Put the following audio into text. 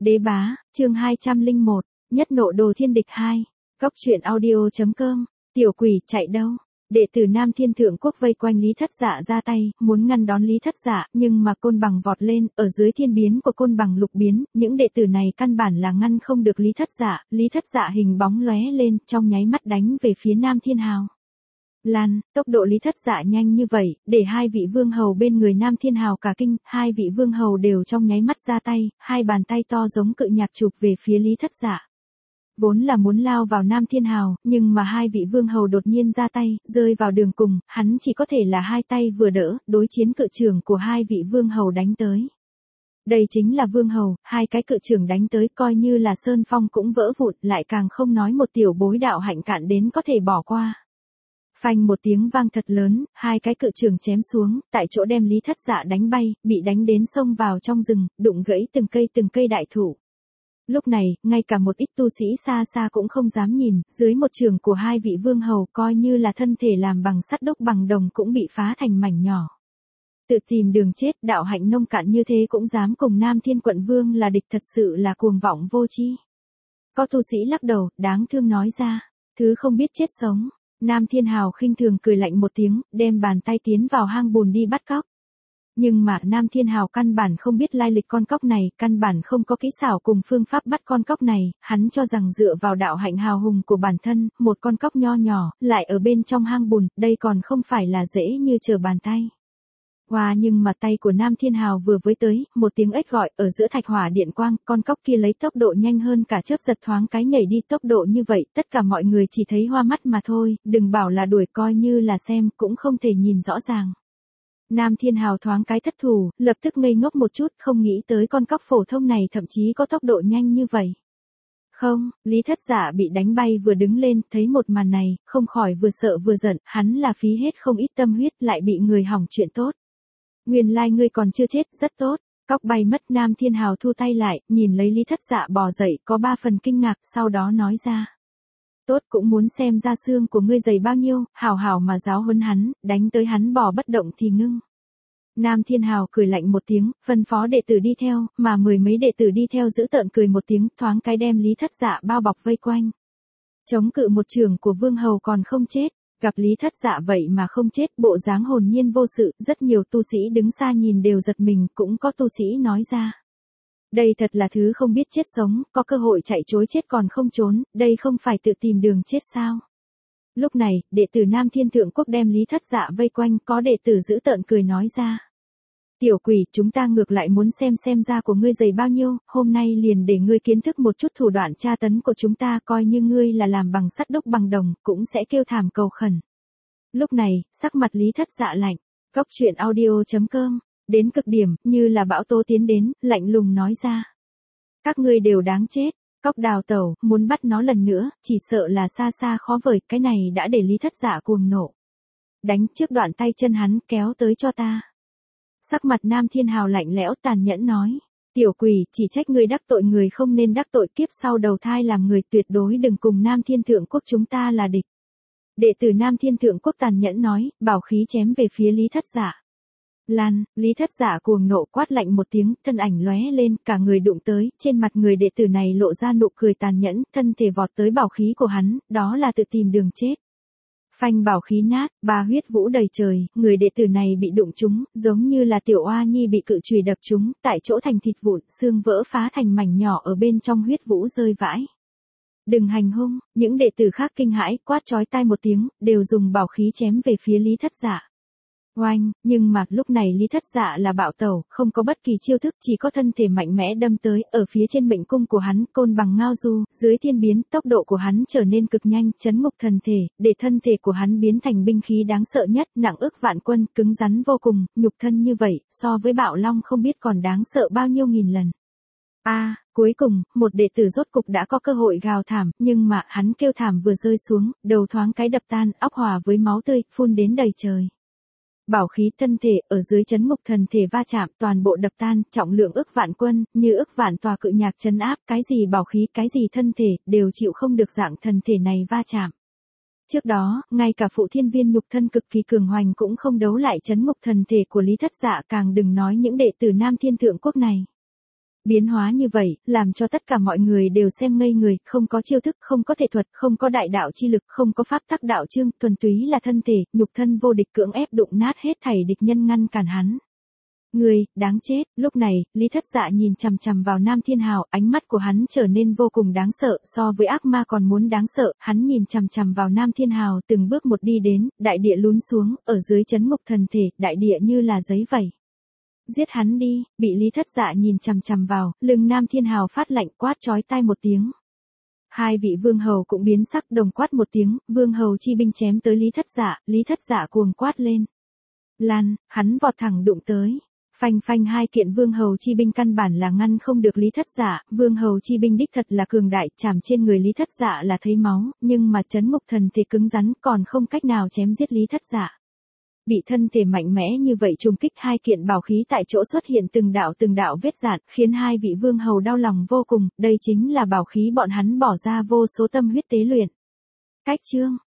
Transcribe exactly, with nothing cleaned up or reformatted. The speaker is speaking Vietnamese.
Đế bá, chương hai trăm lẻ một, nhất nộ đồ thiên địch hai. Góc truyện audio.com, tiểu quỷ chạy đâu? Đệ tử Nam Thiên Thượng Quốc vây quanh Lý Thất Dạ ra tay, muốn ngăn đón Lý Thất Dạ, nhưng mà côn bằng vọt lên, ở dưới thiên biến của côn bằng lục biến, những đệ tử này căn bản là ngăn không được Lý Thất Dạ. Lý Thất Dạ hình bóng lóe lên, trong nháy mắt đánh về phía Nam Thiên Hào. Lan, tốc độ Lý Thất Dạ nhanh như vậy, để hai vị vương hầu bên người Nam Thiên Hào cả kinh, hai vị vương hầu đều trong nháy mắt ra tay, hai bàn tay to giống cự nhạc chụp về phía Lý Thất Dạ. Vốn là muốn lao vào Nam Thiên Hào, nhưng mà hai vị vương hầu đột nhiên ra tay, rơi vào đường cùng, hắn chỉ có thể là hai tay vừa đỡ, đối chiến cự trưởng của hai vị vương hầu đánh tới. Đây chính là vương hầu, hai cái cự trưởng đánh tới coi như là sơn phong cũng vỡ vụn, lại càng không nói một tiểu bối đạo hạnh cạn đến có thể bỏ qua. Phanh một tiếng vang thật lớn, hai cái cự trường chém xuống, tại chỗ đem Lý Thất Dạ đánh bay, bị đánh đến xông vào trong rừng, đụng gãy từng cây từng cây đại thụ. Lúc này, ngay cả một ít tu sĩ xa xa cũng không dám nhìn, dưới một trường của hai vị vương hầu coi như là thân thể làm bằng sắt đúc bằng đồng cũng bị phá thành mảnh nhỏ. Tự tìm đường chết, đạo hạnh nông cạn như thế cũng dám cùng Nam Thiên quận vương là địch, thật sự là cuồng vọng vô tri. Có tu sĩ lắc đầu, đáng thương nói ra, thứ không biết chết sống. Nam Thiên Hào khinh thường cười lạnh một tiếng, đem bàn tay tiến vào hang bùn đi bắt cóc. Nhưng mà Nam Thiên Hào căn bản không biết lai lịch con cóc này, căn bản không có kỹ xảo cùng phương pháp bắt con cóc này, hắn cho rằng dựa vào đạo hạnh hào hùng của bản thân, một con cóc nho nhỏ, lại ở bên trong hang bùn, đây còn không phải là dễ như trở bàn tay. Wow, nhưng mà tay của Nam Thiên Hào vừa với tới, một tiếng ếch gọi, ở giữa thạch hỏa điện quang, con cóc kia lấy tốc độ nhanh hơn cả chớp giật thoáng cái nhảy đi, tốc độ như vậy, tất cả mọi người chỉ thấy hoa mắt mà thôi, đừng bảo là đuổi, coi như là xem, cũng không thể nhìn rõ ràng. Nam Thiên Hào thoáng cái thất thủ, lập tức ngây ngốc một chút, không nghĩ tới con cóc phổ thông này thậm chí có tốc độ nhanh như vậy. Không, Lý Thất Dạ bị đánh bay vừa đứng lên, thấy một màn này, không khỏi vừa sợ vừa giận, hắn là phí hết không ít tâm huyết, lại bị người hỏng chuyện tốt. Nguyên lai like ngươi còn chưa chết, rất tốt. Cóc bay mất, Nam Thiên Hào thu tay lại, nhìn lấy Lý Thất Dạ bò dậy, có ba phần kinh ngạc, sau đó nói ra. Tốt, cũng muốn xem da xương của ngươi dày bao nhiêu, hảo hảo mà giáo huấn hắn, đánh tới hắn bò bất động thì ngưng. Nam Thiên Hào cười lạnh một tiếng, phân phó đệ tử đi theo, mà mười mấy đệ tử đi theo giữ tợn cười một tiếng, thoáng cái đem Lý Thất Dạ bao bọc vây quanh. Chống cự một trường của vương hầu còn không chết. Gặp Lý Thất Dạ vậy mà không chết, bộ dáng hồn nhiên vô sự, rất nhiều tu sĩ đứng xa nhìn đều giật mình, cũng có tu sĩ nói ra. Đây thật là thứ không biết chết sống, có cơ hội chạy chối chết còn không trốn, đây không phải tự tìm đường chết sao? Lúc này, đệ tử Nam Thiên Thượng Quốc đem Lý Thất Dạ vây quanh, có đệ tử giữ tợn cười nói ra. Tiểu quỷ, chúng ta ngược lại muốn xem xem da của ngươi dày bao nhiêu, hôm nay liền để ngươi kiến thức một chút thủ đoạn tra tấn của chúng ta, coi như ngươi là làm bằng sắt đúc bằng đồng, cũng sẽ kêu thảm cầu khẩn. Lúc này, sắc mặt Lý Thất Dạ lạnh, góc truyện audio.com, đến cực điểm, như là bão tố tiến đến, lạnh lùng nói ra. Các ngươi đều đáng chết, cóc đào tẩu, muốn bắt nó lần nữa, chỉ sợ là xa xa khó vời, cái này đã để Lý Thất Dạ cuồng nộ. Đánh trước đoạn tay chân hắn, kéo tới cho ta. Sắc mặt Nam Thiên Hào lạnh lẽo tàn nhẫn nói, tiểu quỷ, chỉ trách ngươi đắc tội người không nên đắc tội, kiếp sau đầu thai làm người, tuyệt đối đừng cùng Nam Thiên Thượng Quốc chúng ta là địch. Đệ tử Nam Thiên Thượng Quốc tàn nhẫn nói, bảo khí chém về phía Lý Thất Dạ. Lan, Lý Thất Dạ cuồng nộ quát lạnh một tiếng, thân ảnh lóe lên, cả người đụng tới, trên mặt người đệ tử này lộ ra nụ cười tàn nhẫn, thân thể vọt tới bảo khí của hắn, đó là tự tìm đường chết. Phanh bảo khí nát, ba huyết vũ đầy trời, người đệ tử này bị đụng trúng, giống như là tiểu oa nhi bị cự chùy đập trúng, tại chỗ thành thịt vụn, xương vỡ phá thành mảnh nhỏ ở bên trong huyết vũ rơi vãi. Đừng hành hung, những đệ tử khác kinh hãi, quát chói tai một tiếng, đều dùng bảo khí chém về phía Lý Thất Dạ. Oanh, nhưng mà lúc này Lý Thất Dạ là bạo tẩu, không có bất kỳ chiêu thức, chỉ có thân thể mạnh mẽ đâm tới, ở phía trên mệnh cung của hắn, côn bằng ngao du, dưới thiên biến, tốc độ của hắn trở nên cực nhanh, chấn ngục thần thể, để thân thể của hắn biến thành binh khí đáng sợ nhất, nặng ức vạn quân, cứng rắn vô cùng, nhục thân như vậy, so với bạo long không biết còn đáng sợ bao nhiêu nghìn lần. A, à, cuối cùng, một đệ tử rốt cục đã có cơ hội gào thảm, nhưng mà hắn kêu thảm vừa rơi xuống, đầu thoáng cái đập tan, óc hòa với máu tươi, phun đến đầy trời. Bảo khí thân thể, ở dưới chấn ngục thần thể va chạm, toàn bộ đập tan, trọng lượng ức vạn quân, như ức vạn tòa cự nhạc trấn áp, cái gì bảo khí, cái gì thân thể, đều chịu không được dạng thần thể này va chạm. Trước đó, ngay cả phụ thiên viên nhục thân cực kỳ cường hoành cũng không đấu lại chấn ngục thần thể của Lý Thất Dạ, càng đừng nói những đệ tử Nam Thiên Thượng Quốc này. Biến hóa như vậy, làm cho tất cả mọi người đều xem ngây người, không có chiêu thức, không có thể thuật, không có đại đạo chi lực, không có pháp tắc đạo chương, thuần túy là thân thể, nhục thân vô địch cưỡng ép đụng nát hết thảy địch nhân ngăn cản hắn. Người, đáng chết, lúc này, Lý Thất Dạ nhìn chằm chằm vào Nam Thiên Hào, ánh mắt của hắn trở nên vô cùng đáng sợ, so với ác ma còn muốn đáng sợ, hắn nhìn chằm chằm vào Nam Thiên Hào từng bước một đi đến, đại địa lún xuống, ở dưới chấn ngục thần thể, đại địa như là giấy vẩy. Giết hắn đi, bị Lý Thất Dạ nhìn chằm chằm vào, lưng Nam Thiên Hào phát lạnh quát chói tai một tiếng. Hai vị vương hầu cũng biến sắc đồng quát một tiếng, vương hầu chi binh chém tới Lý Thất Dạ, Lý Thất Dạ cuồng quát lên. Lan, hắn vọt thẳng đụng tới. Phanh phanh hai kiện vương hầu chi binh căn bản là ngăn không được Lý Thất Dạ, vương hầu chi binh đích thật là cường đại, chạm trên người Lý Thất Dạ là thấy máu, nhưng mà chấn ngục thần thể cứng rắn còn không cách nào chém giết Lý Thất Dạ. Bị thân thể mạnh mẽ như vậy trùng kích hai kiện bảo khí tại chỗ xuất hiện từng đạo từng đạo vết rạn, khiến hai vị vương hầu đau lòng vô cùng, đây chính là bảo khí bọn hắn bỏ ra vô số tâm huyết tế luyện. Cách chương